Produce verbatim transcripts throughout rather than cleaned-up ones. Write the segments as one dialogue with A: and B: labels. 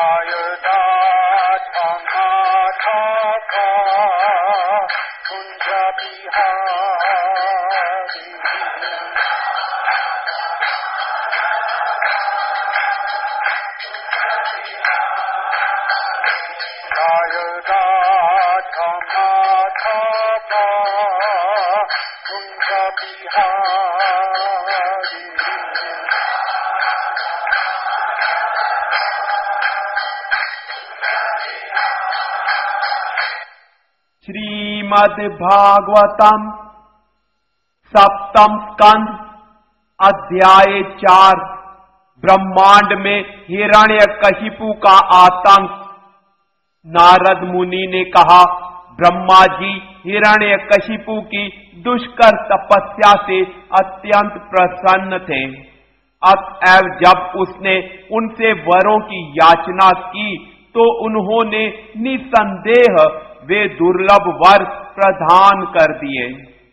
A: श्रीमद् भागवतम सप्तम स्कंध अध्याय चार। ब्रह्मांड में हिरण्यकशिपु का आतंक। नारद मुनि ने कहा, ब्रह्मा जी हिरण्यकशिपु की दुष्कर तपस्या से अत्यंत प्रसन्न थे। अतएव जब उसने उनसे वरों की याचना की तो उन्होंने निसंदेह वे दुर्लभ वर प्रदान कर दिए।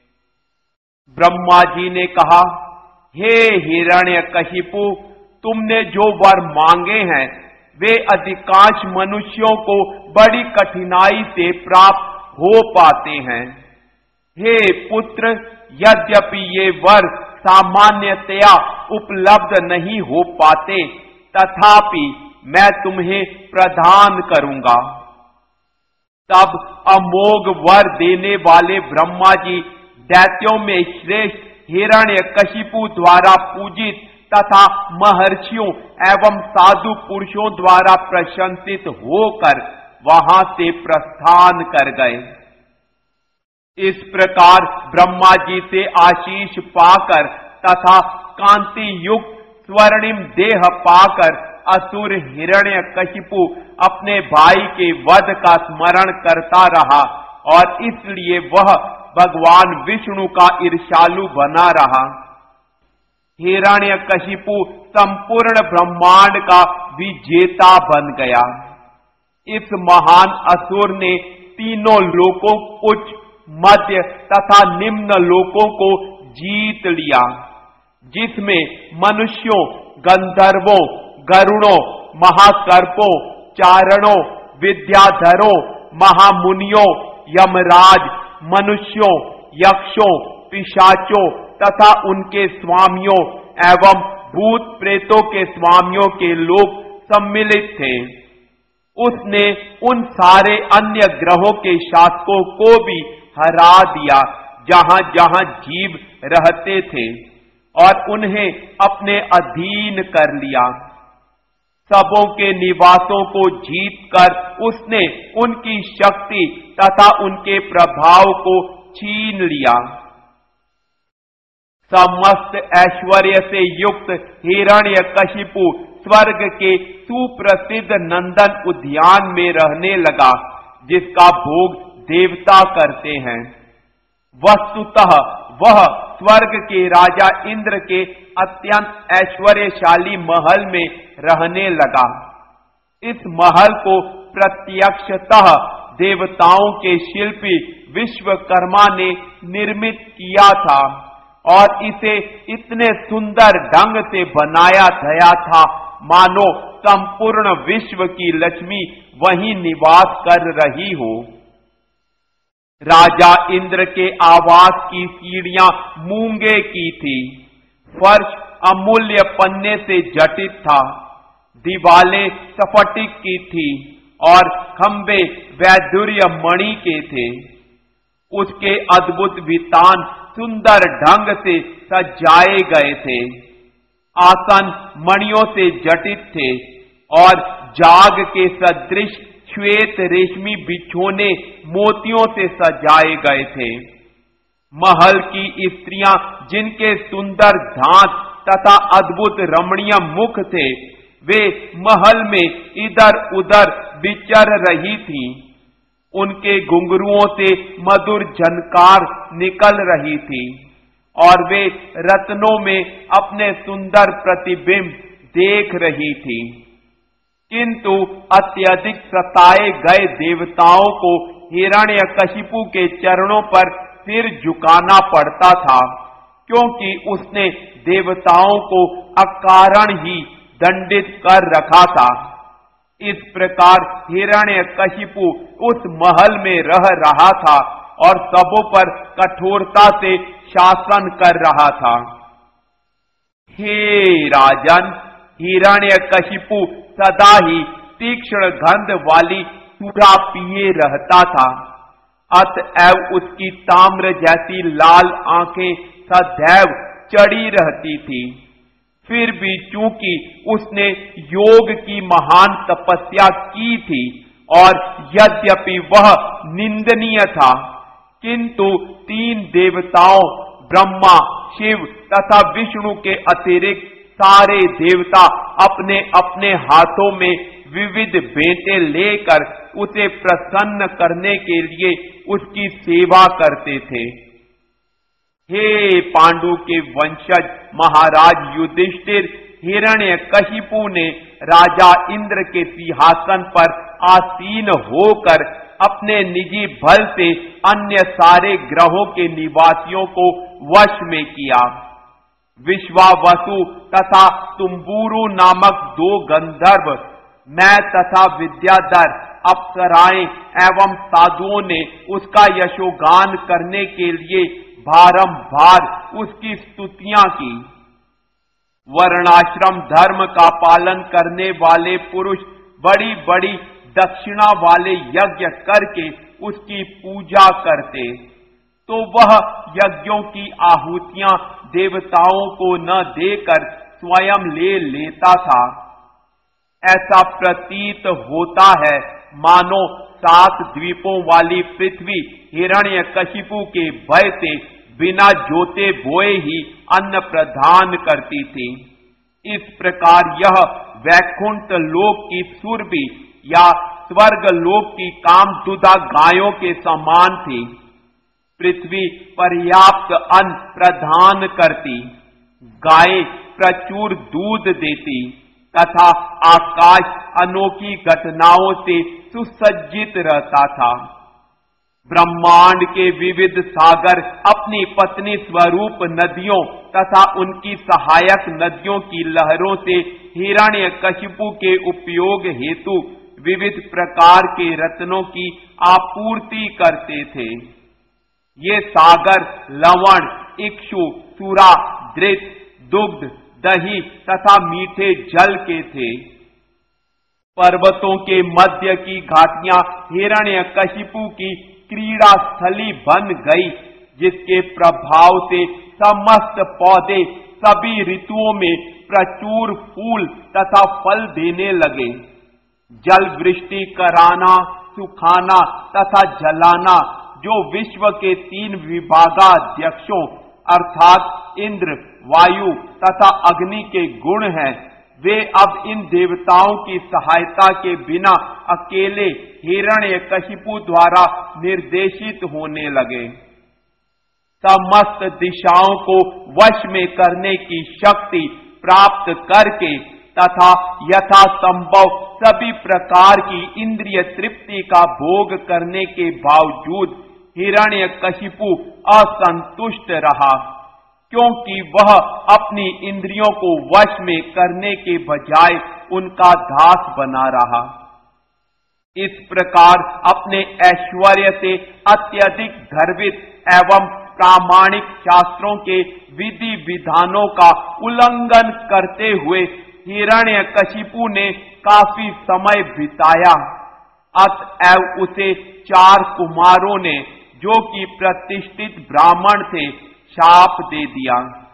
A: ब्रह्मा जी ने कहा, हे हिरण्यकशिपु, तुमने जो वर मांगे हैं वे अधिकांश मनुष्यों को बड़ी कठिनाई से प्राप्त हो पाते हैं। हे पुत्र, यद्यपि ये वर सामान्यतया उपलब्ध नहीं हो पाते, तथापि मैं तुम्हें प्रदान करूंगा। तब अमोघ वर देने वाले ब्रह्मा जी दैत्यों में श्रेष्ठ हिरण्यकशिपु द्वारा पूजित तथा महर्षियों एवं साधु पुरुषों द्वारा प्रशंसित होकर वहां से प्रस्थान कर गए। इस प्रकार ब्रह्मा जी से आशीष पाकर तथा कांति युक्त स्वर्णिम देह पाकर असुर हिरण्यकशिपु अपने भाई के वध का स्मरण करता रहा और इसलिए वह भगवान विष्णु का ईर्ष्यालु बना रहा। हिरण्यकशिपु संपूर्ण ब्रह्मांड का विजेता बन गया। इस महान असुर ने तीनों लोकों, उच्च, मध्य तथा निम्न लोकों को जीत लिया, जिसमें मनुष्यों, गंधर्वों, गरुड़ों, महाकर्पों, चारणों, विद्याधरों, महामुनियों, यमराज, मनुष्यों, यक्षों, पिशाचों तथा उनके स्वामियों एवं भूत प्रेतों के स्वामियों के लोग सम्मिलित थे। उसने उन सारे अन्य ग्रहों के शासकों को भी हरा दिया जहां जहां जीव रहते थे और उन्हें अपने अधीन कर लिया। सबों के निवासों को जीतकर उसने उनकी शक्ति तथा उनके प्रभाव को छीन लिया। समस्त ऐश्वर्य से युक्त हिरण्यकशिपु स्वर्ग के सुप्रसिद्ध नंदन उद्यान में रहने लगा, जिसका भोग देवता करते हैं। वस्तुतः वह स्वर्ग के राजा इंद्र के अत्यंत ऐश्वर्यशाली महल में रहने लगा। इस महल को प्रत्यक्षतः देवताओं के शिल्पी विश्वकर्मा ने निर्मित किया था और इसे इतने सुंदर ढंग से बनाया गया था मानो संपूर्ण विश्व की लक्ष्मी वहीं निवास कर रही हो। राजा इंद्र के आवास की सीढ़ियां मूंगे की थी, फर्श अमूल्य पन्ने से जटित था, दीवालें स्फटिक की थी और खंबे वैदुर्य मणि के थे। उसके अद्भुत वितान सुंदर ढंग से सजाए गए थे। आसन मणियों से जटित थे और जाग के सदृश श्वेत रेशमी बिछोने मोतियों से सजाए गए थे। महल की स्त्रियां, जिनके सुंदर दांत तथा अद्भुत रमणीय मुख थे, वे महल में इधर उधर विचर रही थीं। उनके घुंघरुओं से मधुर झनकार निकल रही थी और वे रत्नों में अपने सुंदर प्रतिबिंब देख रही थी। किंतु अत्यधिक सताए गए देवताओं को हिरण्यकशिपु के चरणों पर सिर झुकाना पड़ता था, क्योंकि उसने देवताओं को अकारण ही दंडित कर रखा था। इस प्रकार हिरण्यकशिपु उस महल में रह रहा था और सबों पर कठोरता से शासन कर रहा था। हे राजन, हिरण्यकशिपु सदा ही तीक्ष्ण गंध वाली सुरा पिए रहता था, अतएव उसकी ताम्र जैसी लाल आंखें सदैव चढ़ी रहती थी। फिर भी चूंकि उसने योग की महान तपस्या की थी और यद्यपि वह निंदनीय था, किंतु तीन देवताओं ब्रह्मा, शिव तथा विष्णु के अतिरिक्त सारे देवता अपने अपने हाथों में विविध बेंटे लेकर उसे प्रसन्न करने के लिए उसकी सेवा करते थे। हे पांडु के वंशज महाराज युधिष्ठिर, हिरण्यकशिपु ने राजा इंद्र के सिंहासन पर आसीन होकर अपने निजी बल से अन्य सारे ग्रहों के निवासियों को वश में किया। विश्वावसु तथा तुम्बुरु नामक दो गंधर्व, मैं तथा विद्याधर, अप्सराएं एवं साधुओं ने उसका यशोगान करने के लिए बारंबार उसकी स्तुतियां की। वर्णाश्रम धर्म का पालन करने वाले पुरुष बड़ी बड़ी दक्षिणा वाले यज्ञ करके उसकी पूजा करते, तो वह यज्ञों की आहुतियां देवताओं को न देकर स्वयं ले लेता था। ऐसा प्रतीत होता है मानो सात द्वीपों वाली पृथ्वी हिरण्यकशिपु के भय से बिना जोते बोए ही अन्न प्रदान करती थी। इस प्रकार यह वैकुंठ लोक की सुरभि या स्वर्ग लोक की कामदुधा गायों के समान थी। पृथ्वी पर्याप्त अन्न प्रदान करती, गायें प्रचुर दूध देती तथा आकाश अनोखी घटनाओं से सुसज्जित रहता था। ब्रह्मांड के विविध सागर अपनी पत्नी स्वरूप नदियों तथा उनकी सहायक नदियों की लहरों से हिरण्यकशिपु के उपयोग हेतु विविध प्रकार के रत्नों की आपूर्ति करते थे। ये सागर लवण, इक्षु, सुरा, दृत, दुग्ध, दही तथा मीठे जल के थे। पर्वतों के मध्य की घाटियां हिरण्यकशिपु की क्रीड़ा स्थली बन गई, जिसके प्रभाव से समस्त पौधे सभी ऋतुओं में प्रचुर फूल तथा फल देने लगे। जल वृष्टि कराना, सुखाना तथा जलाना जो विश्व के तीन विभागाध्यक्षों अर्थात इंद्र, वायु तथा अग्नि के गुण हैं, वे अब इन देवताओं की सहायता के बिना अकेले हिरण्यकशिपु द्वारा निर्देशित होने लगे। समस्त दिशाओं को वश में करने की शक्ति प्राप्त करके तथा यथा संभव सभी प्रकार की इंद्रिय तृप्ति का भोग करने के बावजूद हिरण्यकशिपु असंतुष्ट रहा, क्योंकि वह अपनी इंद्रियों को वश में करने के बजाय उनका दास बना रहा। इस प्रकार अपने ऐश्वर्य से अत्यधिक गर्वित एवं प्रामाणिक शास्त्रों के विधि विधानों का उल्लंघन करते हुए हिरण्यकशिपु ने काफी समय बिताया। अतएव उसे चार कुमारों ने, जो कि प्रतिष्ठित ब्राह्मण थे, शाप दे दिया।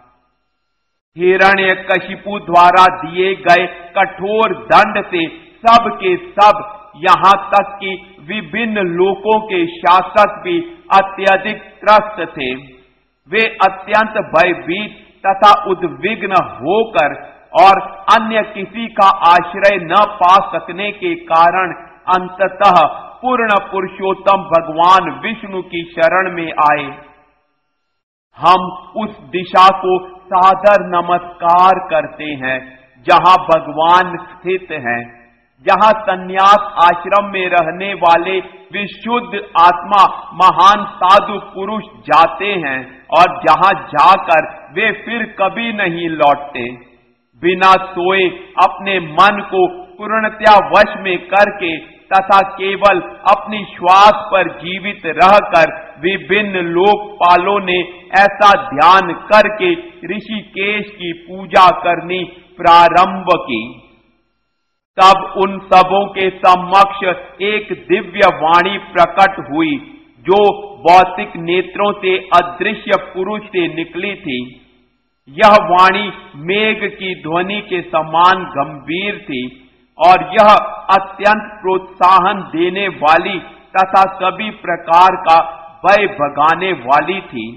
A: हिरण्यकशिपु द्वारा दिए गए कठोर दंड से सब के सब, यहाँ तक कि विभिन्न लोकों के शासक भी अत्यधिक त्रस्त थे। वे अत्यंत भयभीत तथा उद्विग्न होकर और अन्य किसी का आश्रय न पा सकने के कारण अंततः पूर्ण पुरुषोत्तम भगवान विष्णु की शरण में आए। हम उस दिशा को सादर नमस्कार करते हैं जहां भगवान स्थित हैं, जहां संन्यास आश्रम में रहने वाले विशुद्ध आत्मा महान साधु पुरुष जाते हैं और जहां जाकर वे फिर कभी नहीं लौटते। बिना सोए अपने मन को पूर्णतया वश में करके तथा केवल अपनी श्वास पर जीवित रहकर विभिन्न लोकपालों ने ऐसा ध्यान करके ऋषिकेश की पूजा करनी प्रारंभ की। तब उन सबों के समक्ष एक दिव्य वाणी प्रकट हुई जो भौतिक नेत्रों से अदृश्य पुरुष से निकली थी। यह वाणी मेघ की ध्वनि के समान गंभीर थी और यह अत्यंत प्रोत्साहन देने वाली तथा सभी प्रकार का भय भगाने वाली थी।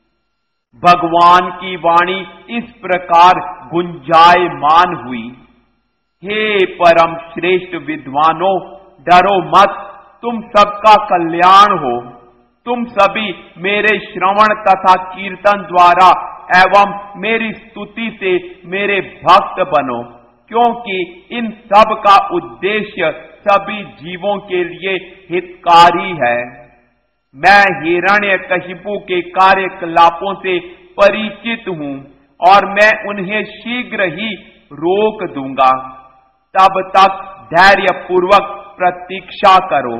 A: भगवान की वाणी इस प्रकार गुंजायमान हुई, हे परम श्रेष्ठ विद्वानों, डरो मत, तुम सबका कल्याण हो। तुम सभी मेरे श्रवण तथा कीर्तन द्वारा एवं मेरी स्तुति से मेरे भक्त बनो, क्योंकि इन सब का उद्देश्य सभी जीवों के लिए हितकारी है। मैं हिरण्यकशिपु के कार्यकलापों से परिचित हूं और मैं उन्हें शीघ्र ही रोक दूंगा। तब तक धैर्य पूर्वक प्रतीक्षा करो।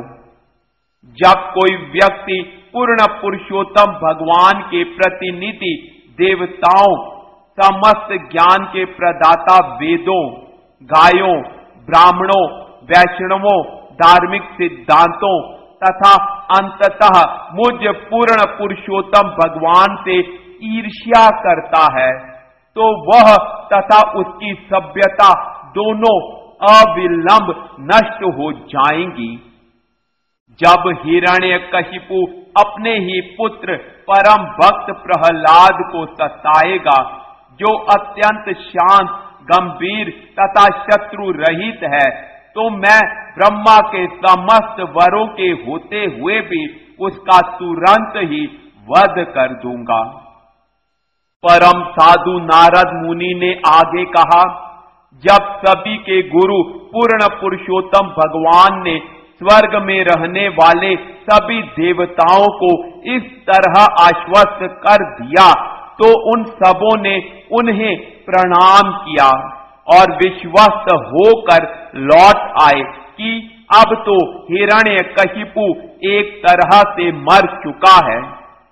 A: जब कोई व्यक्ति पूर्ण पुरुषोत्तम भगवान के प्रतिनिधि देवताओं, समस्त ज्ञान के प्रदाता वेदों, गायों, ब्राह्मणों, वैष्णवों, धार्मिक सिद्धांतों तथा अंततः मुझ पूर्ण पुरुषोत्तम भगवान से ईर्ष्या करता है, तो वह तथा उसकी सभ्यता दोनों अविलंब नष्ट हो जाएंगी। जब हिरण्यकशिपु अपने ही पुत्र परम भक्त प्रहलाद को सताएगा, जो अत्यंत शांत, गंभीर तथा शत्रु रहित है, तो मैं ब्रह्मा के समस्त वरों के होते हुए भी उसका तुरंत ही वध कर दूंगा। परम साधु नारद मुनि ने आगे कहा, जब सभी के गुरु पूर्ण पुरुषोत्तम भगवान ने स्वर्ग में रहने वाले सभी देवताओं को इस तरह आश्वस्त कर दिया, तो उन सबों ने उन्हें प्रणाम किया और विश्वस्त होकर लौट आए कि अब तो हिरण्यकशिपु एक तरह से मर चुका है।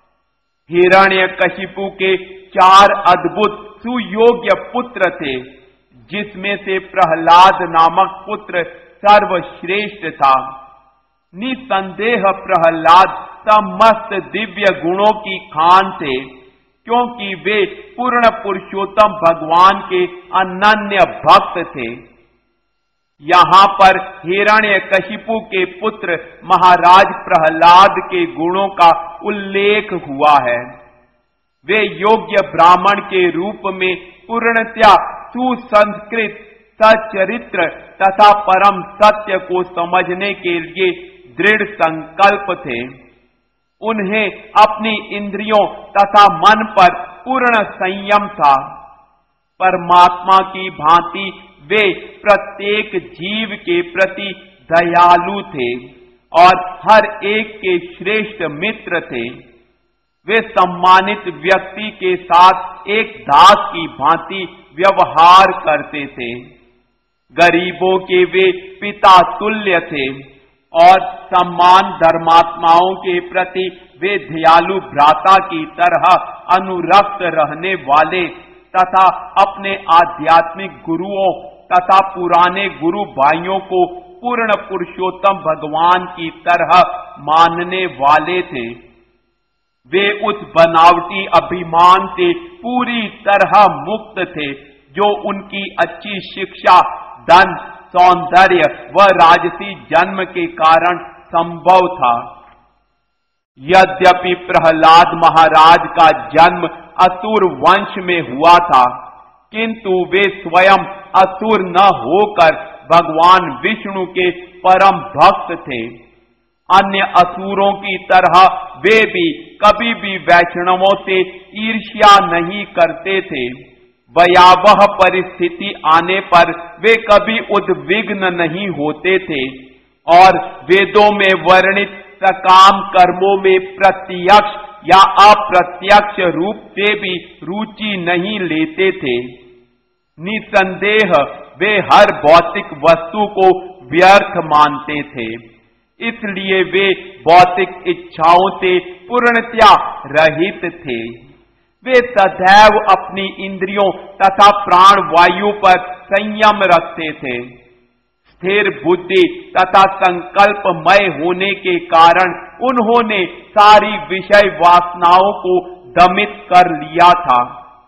A: हिरण्यकशिपु के चार अद्भुत सुयोग्य पुत्र थे, जिसमें से प्रहलाद नामक पुत्र सर्वश्रेष्ठ था। निसंदेह प्रहलाद समस्त दिव्य गुणों की खान थे, क्योंकि वे पूर्ण पुरुषोत्तम भगवान के अनन्य भक्त थे। यहां पर हिरण्यकशिपु के पुत्र महाराज प्रहलाद के गुणों का उल्लेख हुआ है। वे योग्य ब्राह्मण के रूप में पूर्णतया सुसंस्कृत, सच्चरित्र तथा परम सत्य को समझने के लिए दृढ़ संकल्प थे। उन्हें अपनी इंद्रियों तथा मन पर पूर्ण संयम था। परमात्मा की भांति वे प्रत्येक जीव के प्रति दयालु थे और हर एक के श्रेष्ठ मित्र थे। वे सम्मानित व्यक्ति के साथ एक दास की भांति व्यवहार करते थे। गरीबों के वे पिता तुल्य थे और सम्मान धर्मात्माओं के प्रति वे दयालु भ्राता की तरह अनुरक्त रहने वाले तथा अपने आध्यात्मिक गुरुओं तथा पुराने गुरु भाइयों को पूर्ण पुरुषोत्तम भगवान की तरह मानने वाले थे। वे उस बनावटी अभिमान से पूरी तरह मुक्त थे जो उनकी अच्छी शिक्षा, धन, सौंदर्य व राजसी जन्म के कारण संभव था। यद्यपि प्रहलाद महाराज का जन्म असुर वंश में हुआ था, किंतु वे स्वयं असुर न होकर भगवान विष्णु के परम भक्त थे। अन्य असुरों की तरह वे भी कभी भी वैष्णवों से ईर्ष्या नहीं करते थे। भयावह परिस्थिति आने पर वे कभी उद्विग्न नहीं होते थे और वेदों में वर्णित सकाम कर्मों में प्रत्यक्ष या अप्रत्यक्ष रूप से भी रुचि नहीं लेते थे। निसंदेह वे हर भौतिक वस्तु को व्यर्थ मानते थे। इसलिए वे भौतिक इच्छाओं से पूर्णतया रहित थे। वे सदैव अपनी इंद्रियों तथा प्राण वायु पर संयम रखते थे। स्थिर बुद्धि तथा संकल्पमय होने के कारण उन्होंने सारी विषय वासनाओं को दमित कर लिया था।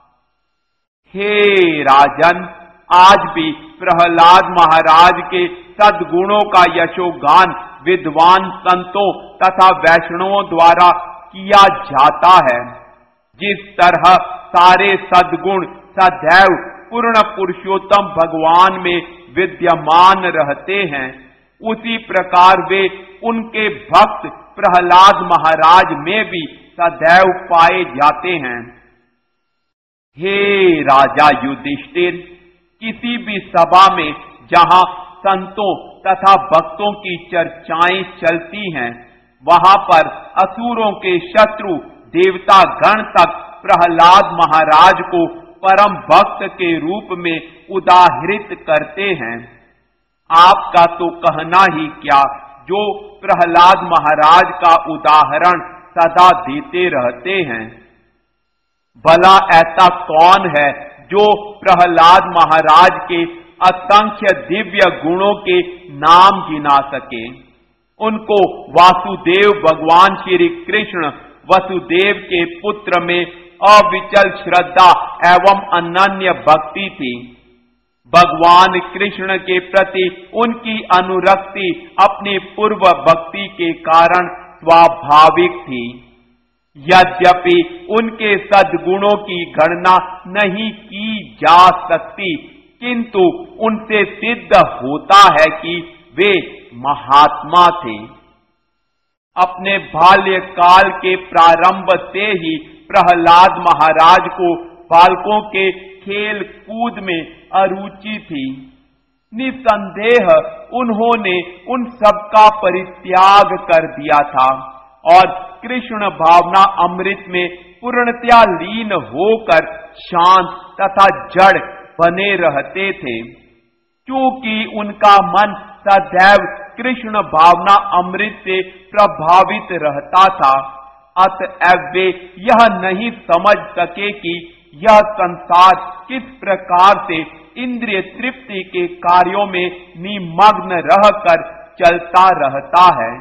A: हे राजन, आज भी प्रहलाद महाराज के सद्गुणों का यशोगान विद्वान संतों तथा वैष्णवों द्वारा किया जाता है। जिस तरह सारे सद्गुण सदैव पूर्ण पुरुषोत्तम भगवान में विद्यमान रहते हैं, उसी प्रकार वे उनके भक्त प्रहलाद महाराज में भी सदैव पाए जाते हैं। हे राजा युधिष्ठिर, किसी भी सभा में जहां संतों तथा भक्तों की चर्चाएं चलती हैं, वहां पर असुरों के शत्रु देवता गण तक प्रहलाद महाराज को परम भक्त के रूप में उदाहरित करते हैं। आपका तो कहना ही क्या, जो प्रहलाद महाराज का उदाहरण सदा देते रहते हैं। भला ऐसा कौन है जो प्रहलाद महाराज के असंख्य दिव्य गुणों के नाम गिना सके। उनको वासुदेव भगवान श्री कृष्ण वसुदेव के पुत्र में अविचल श्रद्धा एवं अनन्य भक्ति थी। भगवान कृष्ण के प्रति उनकी अनुरक्ति अपनी पूर्व भक्ति के कारण स्वाभाविक थी। यद्यपि उनके सद्गुणों की गणना नहीं की जा सकती, किंतु उनसे सिद्ध होता है कि वे महात्मा थे। अपने बाल्यकाल के प्रारंभ से ही प्रहलाद महाराज को बालकों के खेल कूद में अरुचि थी। निसंदेह उन्होंने उन सबका परित्याग कर दिया था और कृष्ण भावना अमृत में पूर्णतया लीन होकर शांत तथा जड़ बने रहते थे। क्योंकि उनका मन सदैव कृष्ण भावना अमृत से प्रभावित रहता था, अतएव वे यह नहीं समझ सके कि यह संसार किस प्रकार से इंद्रिय तृप्ति के कार्यों में निमग्न रहकर चलता रहता है।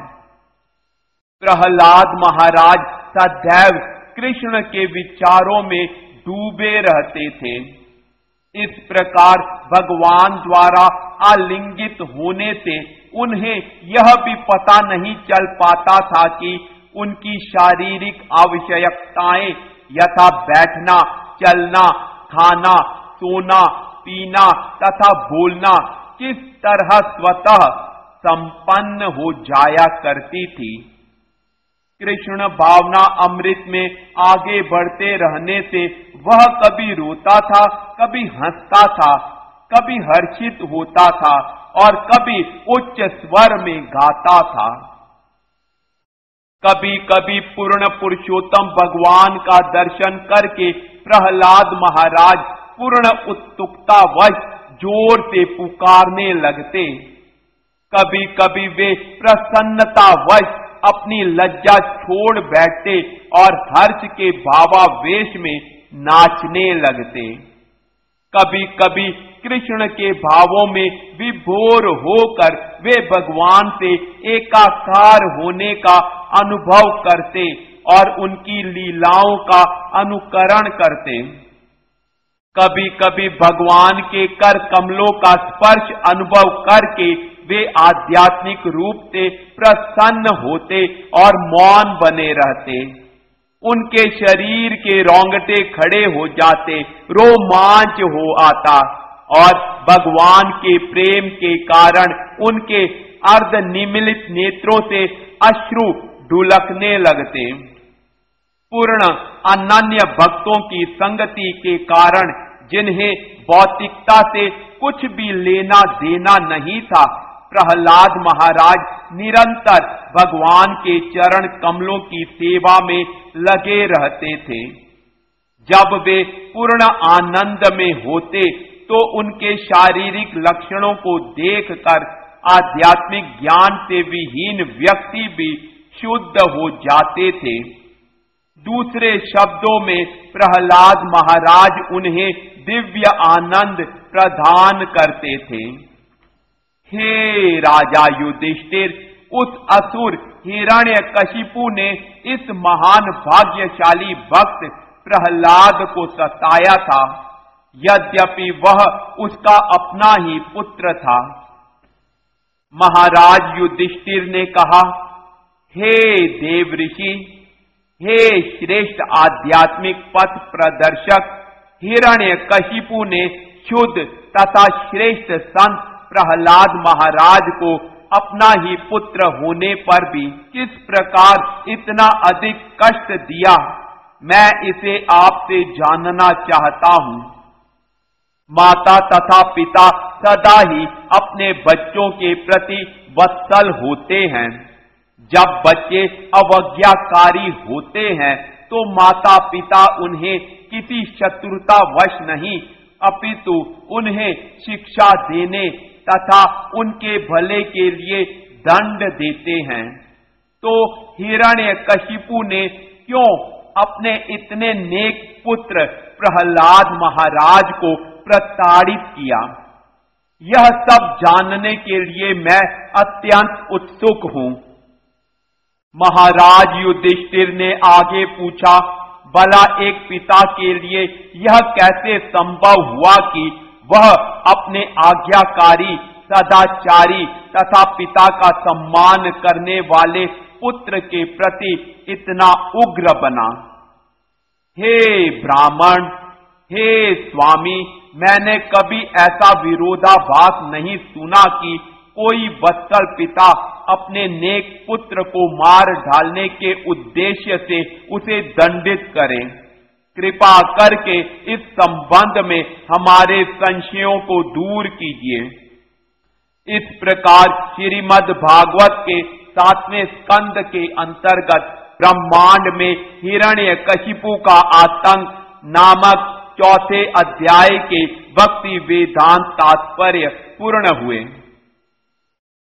A: प्रहलाद महाराज सदैव कृष्ण के विचारों में डूबे रहते थे। इस प्रकार भगवान द्वारा आलिंगित होने से उन्हें यह भी पता नहीं चल पाता था कि उनकी शारीरिक आवश्यकताएं यथा बैठना, चलना, खाना, सोना, पीना तथा बोलना किस तरह स्वतः संपन्न हो जाया करती थी। कृष्ण भावना अमृत में आगे बढ़ते रहने से वह कभी रोता था, कभी हंसता था, कभी हर्षित होता था और कभी उच्च स्वर में गाता था। कभी कभी पूर्ण पुरुषोत्तम भगवान का दर्शन करके प्रहलाद महाराज पूर्ण उत्सुकतावश जोर से पुकारने लगते। कभी कभी वे प्रसन्नतावश अपनी लज्जा छोड़ बैठते और हर्ष के भावावेश में नाचने लगते। कभी कभी कृष्ण के भावों में विभोर होकर वे भगवान से एकाकार होने का अनुभव करते और उनकी लीलाओं का अनुकरण करते। कभी कभी भगवान के कर कमलों का स्पर्श अनुभव करके वे आध्यात्मिक रूप से प्रसन्न होते और मौन बने रहते। उनके शरीर के रोंगटे खड़े हो जाते, रोमांच हो आता और भगवान के प्रेम के कारण उनके अर्धनिमीलित नेत्रों से अश्रु ढुलकने लगते। पूर्ण अनन्य भक्तों की संगति के कारण जिन्हें भौतिकता से कुछ भी लेना देना नहीं था, प्रहलाद महाराज निरंतर भगवान के चरण कमलों की सेवा में लगे रहते थे। जब वे पूर्ण आनंद में होते तो उनके शारीरिक लक्षणों को देखकर आध्यात्मिक ज्ञान से विहीन व्यक्ति भी शुद्ध हो जाते थे। दूसरे शब्दों में प्रहलाद महाराज उन्हें दिव्य आनंद प्रदान करते थे। हे राजा युधिष्ठिर, उस असुर हिरण्यकशिपु ने इस महान भाग्यशाली भक्त प्रहलाद को सताया था, यद्यपि वह उसका अपना ही पुत्र था। महाराज युधिष्ठिर ने कहा, हे देव ऋषि, हे श्रेष्ठ आध्यात्मिक पथ प्रदर्शक, हिरण्यकशिपु ने शुद्ध तथा श्रेष्ठ संत प्रहलाद महाराज को अपना ही पुत्र होने पर भी किस प्रकार इतना अधिक कष्ट दिया, मैं इसे आपसे जानना चाहता हूं। माता तथा पिता सदा ही अपने बच्चों के प्रति वत्सल होते हैं। जब बच्चे अवज्ञाकारी होते हैं तो माता पिता उन्हें किसी शत्रुतावश नहीं, अपितु उन्हें शिक्षा देने तथा उनके भले के लिए दंड देते हैं। तो हिरण्यकशिपु ने क्यों अपने इतने नेक पुत्र प्रहलाद महाराज को प्रताड़ित किया? यह सब जानने के लिए मैं अत्यंत उत्सुक हूं। महाराज युधिष्ठिर ने आगे पूछा, भला एक पिता के लिए यह कैसे संभव हुआ कि वह अपने आज्ञाकारी, सदाचारी तथा पिता का सम्मान करने वाले पुत्र के प्रति इतना उग्र बना? हे ब्राह्मण, हे स्वामी, मैंने कभी ऐसा विरोधाभास नहीं सुना कि कोई वत्सल पिता अपने नेक पुत्र को मार डालने के उद्देश्य से उसे दंडित करे। कृपा करके इस संबंध में हमारे संशयों को दूर कीजिए। इस प्रकार श्रीमद् भागवत के सातवें स्कंद के अंतर्गत ब्रह्मांड में हिरण्यकशिपु का आतंक नामक चौथे अध्याय के भक्ति वेदांत तात्पर्य पूर्ण हुए।